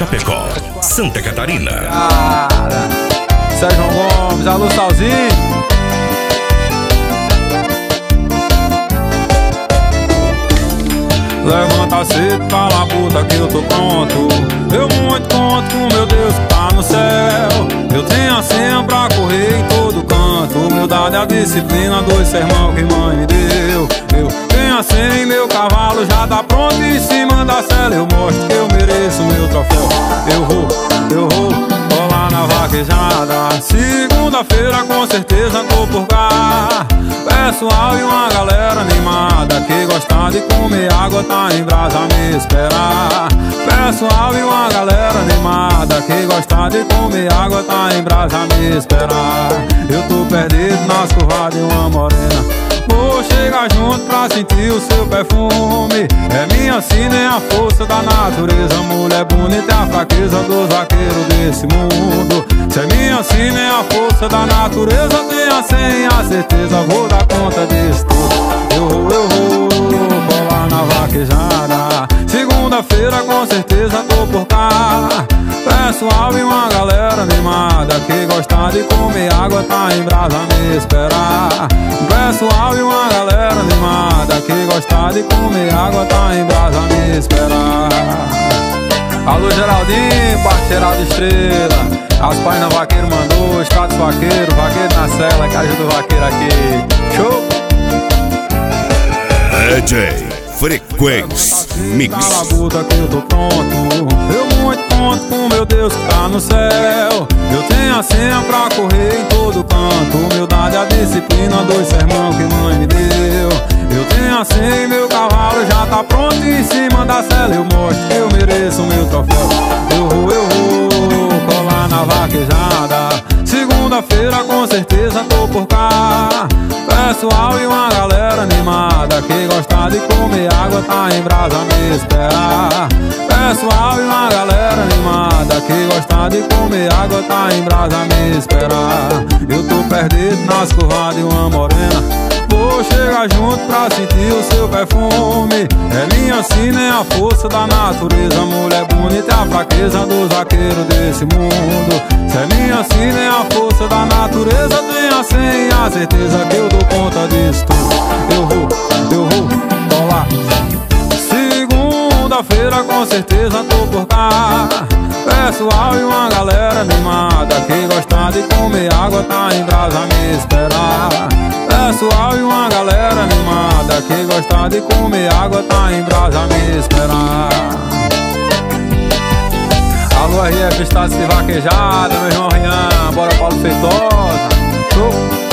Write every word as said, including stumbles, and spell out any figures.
Chapecó, Santa Catarina. Cara, Sérgio Gomes, alô Salzinho. Levanta cedo, cala a puta que eu tô pronto. Eu muito conto com meu Deus que tá no céu. Eu tenho a senha pra correr em todo canto. Humildade, a disciplina, dois sermão que mãe me deu. Eu tenho a senha e meu cavalo já tá pronto em cima da cela. Eu mostro que eu mereço meu troféu. Eu vou, eu vou colar na vaquejada. Segunda-feira com certeza tô por cá. Pessoal e uma galera animada que gosta de comer água tá em brasa a me esperar. Pessoal e uma galera animada que gosta de comer água tá em brasa a me esperar. Eu tô perdido nas curvas de uma morena. Vou chegar junto pra sentir o seu perfume. É minha sina, é a força da natureza. Mulher bonita é a fraqueza dos vaqueiros desse mundo. Se é minha sina, é a força da natureza. Tenha senha, a certeza, vou dar conta disso tudo. Eu vou, eu vou colar na vaquejada. Segunda-feira com certeza tô por cá. Pessoal e uma galera animada que gosta de comer água tá em brasa a me esperar. Pessoal e uma galera animada que gosta de comer água tá em brasa a me esperar. Alô Geraldinho, parceirado de estrela. As páginas vaqueiro mandou, status vaqueiro, vaqueiro na cela que ajuda o vaqueiro aqui. Show! D J Frequência Mix. Cala a puta que eu tô pronto. Eu muito conto com meu Deus que tá no céu. Eu tenho a senha pra correr em todo canto. Humildade, a disciplina, dois sermão que mãe me deu. Eu tenho a senha e meu cavalo já tá pronto em cima da cela. Eu mostro que eu mereço meu troféu. Eu vou, eu vou colar na vaquejada. Segunda-feira com certeza tô por cá. Pessoal e uma galera animada que gosta de comer água tá em brasa a me esperar. Pessoal e uma galera animada que gosta de comer água tá em brasa a me esperar. Eu tô perdido nas curvas de uma morena. Vou chegar junto pra sentir o seu perfume. É minha sina, é a força da natureza. Mulher bonita é a fraqueza dos vaqueiros desse mundo. Se é minha sina, é a força da natureza. Tenha senha, a certeza que eu dou conta disso tudo. Eu vou, eu vou colar. Segunda-feira com certeza tô por cá. Pessoal e uma galera animada que gosta de comer água tá em brasa a me esperar. Pessoal e uma galera animada que gosta de comer água tá em brasa a me esperar. Alô R F, Status de Vaquejada, meu irmão Rian, bora Paulo Feitosa. Show!